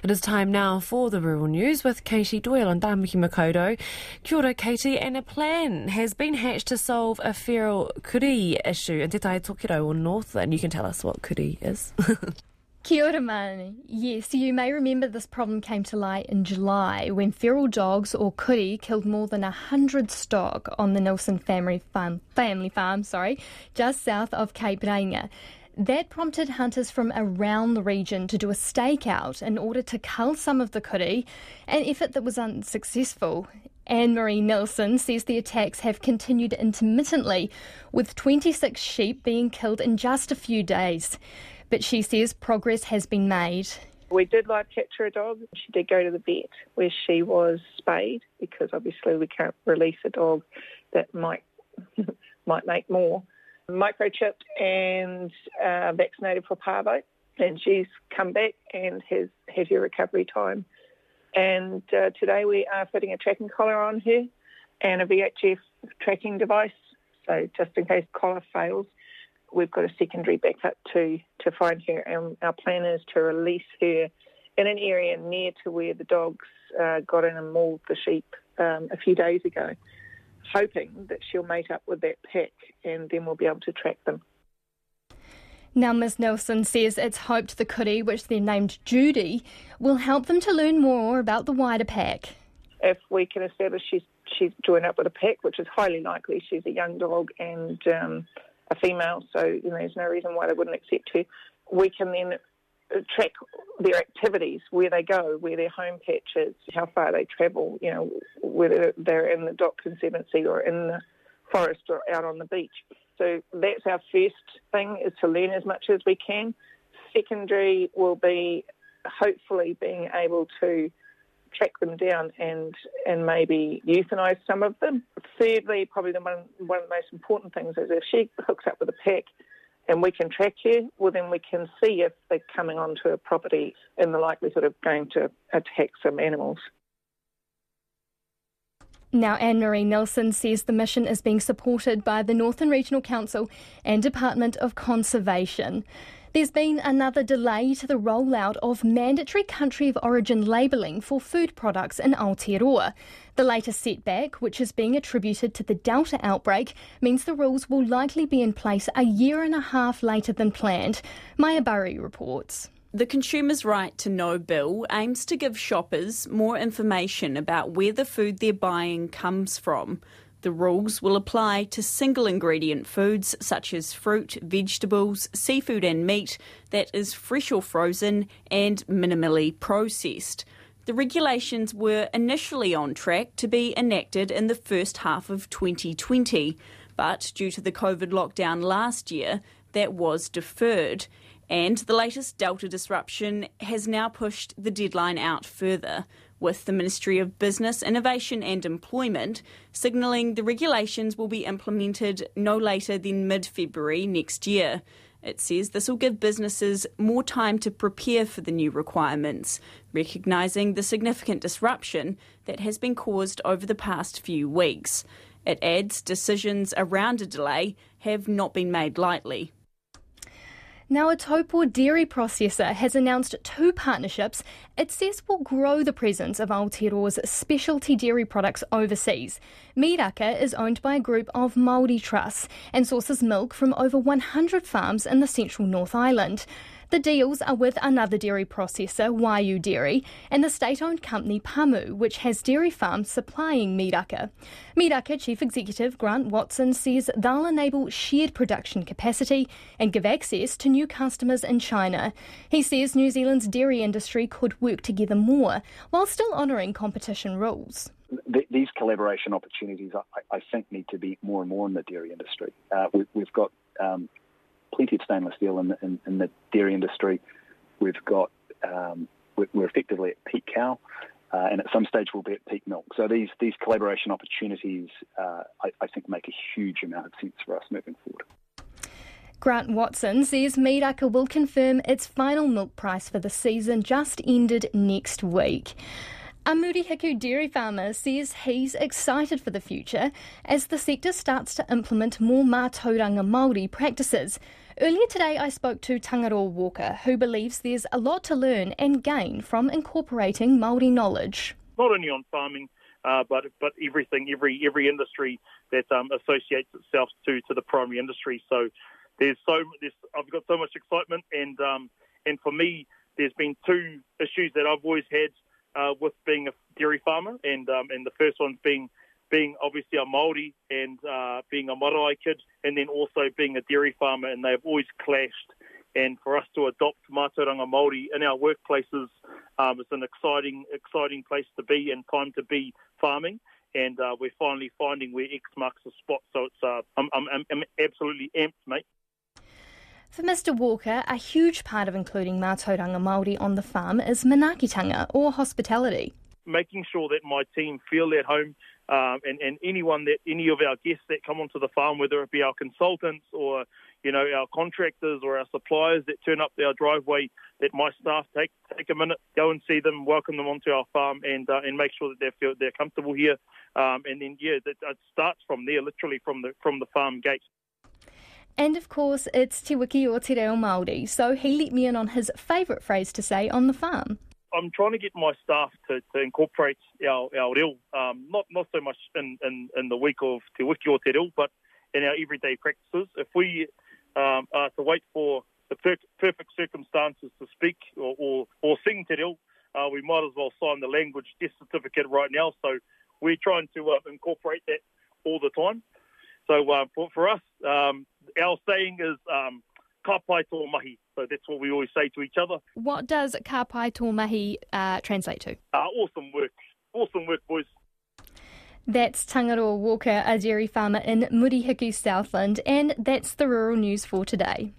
It is time now for the Rural News with Katie Doyle and Tāmaki Makoto. Kia ora, Katie, and a plan has been hatched to solve a feral kuri issue in Te Tai Tokiro or Northland. You can tell us what kuri is. Kia ora, Mani. Yes, you may remember this problem came to light in July when feral dogs, or kuri, killed more than 100 stock on the Nelson family farm, just south of Cape Reinga. That prompted hunters from around the region to do a stakeout in order to cull some of the kuri, an effort that was unsuccessful. Anne-Marie Nelson says the attacks have continued intermittently, with 26 sheep being killed in just a few days. But she says progress has been made. We did live capture a dog. She did go to the vet where she was spayed, because obviously we can't release a dog that might make more. Microchipped and vaccinated for parvo, and she's come back and has had her recovery time. And today we are fitting a tracking collar on her and a VHF tracking device, so just in case collar fails, we've got a secondary backup to find her. And our plan is to release her in an area near to where the dogs got in and mauled the sheep a few days ago, hoping that she'll mate up with that pack and then we'll be able to track them. Now, Ms Nelson says it's hoped the kuri, which they're named Judy, will help them to learn more about the wider pack. If we can establish she's joined up with a pack, which is highly likely, she's a young dog and a female, so there's no reason why they wouldn't accept her, we can then track their activities, where they go, where their home patch is, how far they travel, whether they're in the dock conservancy or in the forest or out on the beach. So that's our first thing, is to learn as much as we can. Secondary will be hopefully being able to track them down and maybe euthanize some of them. Thirdly, probably one of the most important things is if she hooks up with a pack and we can track her, well then we can see if they're coming onto a property and the likelihood of going to attack some animals. Now, Anne-Marie Nelson says the mission is being supported by the Northern Regional Council and Department of Conservation. There's been another delay to the rollout of mandatory country of origin labelling for food products in Aotearoa. The latest setback, which is being attributed to the Delta outbreak, means the rules will likely be in place a year and a half later than planned. Maya Burry reports. The Consumer's Right to Know bill aims to give shoppers more information about where the food they're buying comes from. The rules will apply to single ingredient foods such as fruit, vegetables, seafood and meat that is fresh or frozen and minimally processed. The regulations were initially on track to be enacted in the first half of 2020, but due to the COVID lockdown last year, that was deferred. And the latest Delta disruption has now pushed the deadline out further, with the Ministry of Business, Innovation and Employment signalling the regulations will be implemented no later than mid-February next year. It says this will give businesses more time to prepare for the new requirements, recognising the significant disruption that has been caused over the past few weeks. It adds decisions around a delay have not been made lightly. Now, a Taupo dairy processor has announced 2 partnerships it says will grow the presence of Aotearoa's specialty dairy products overseas. Miraka is owned by a group of Māori trusts and sources milk from over 100 farms in the central North Island. The deals are with another dairy processor, Waiu Dairy, and the state-owned company Pamu, which has dairy farms supplying Miraka. Miraka Chief Executive Grant Watson says they'll enable shared production capacity and give access to new customers in China. He says New Zealand's dairy industry could work together more while still honouring competition rules. These collaboration opportunities, I think, need to be more and more in the dairy industry. We've got plenty of stainless steel in the dairy industry. We're effectively at peak cow, and at some stage we'll be at peak milk. So these collaboration opportunities, I think, make a huge amount of sense for us moving forward. Grant Watson says Miraka will confirm its final milk price for the season just ended next week. A Murihiku dairy farmer says he's excited for the future as the sector starts to implement more mātauranga Māori practices. Earlier today I spoke to Tangaroa Walker, who believes there's a lot to learn and gain from incorporating Māori knowledge. Not only on farming, but everything, every industry that associates itself to the primary industry. So I've got so much excitement, and for me, there's been two issues that I've always had with being a dairy farmer, and the first one being obviously a Māori and being a marae kid, and then also being a dairy farmer, and they've always clashed. And for us to adopt mātauranga Māori in our workplaces is an exciting place to be and time to be farming. And we're finally finding where X marks the spot. So it's I'm absolutely amped, mate. For Mr Walker, a huge part of including mātauranga Māori on the farm is manaakitanga, or hospitality. Making sure that my team feel at home, and any of our guests that come onto the farm, whether it be our consultants or our contractors or our suppliers that turn up our driveway, that my staff take a minute, go and see them, welcome them onto our farm, and make sure that they feel they're comfortable here. And then it starts from there, literally from the farm gate. And of course, it's Te Wiki o Te Reo Māori, so he let me in on his favourite phrase to say on the farm. I'm trying to get my staff to incorporate our reo, not so much in the week of Te Wiki o Te Reo, but in our everyday practices. If we are to wait for the perfect circumstances to speak or sing Te Reo, we might as well sign the language death certificate right now. So we're trying to incorporate that all the time. So for us, our saying is ka pai tō mahi. So that's what we always say to each other. What does ka pai tō mahi translate to? Awesome work. Awesome work, boys. That's Tangaroa Walker, a dairy farmer in Murihiku, Southland, and that's the rural news for today.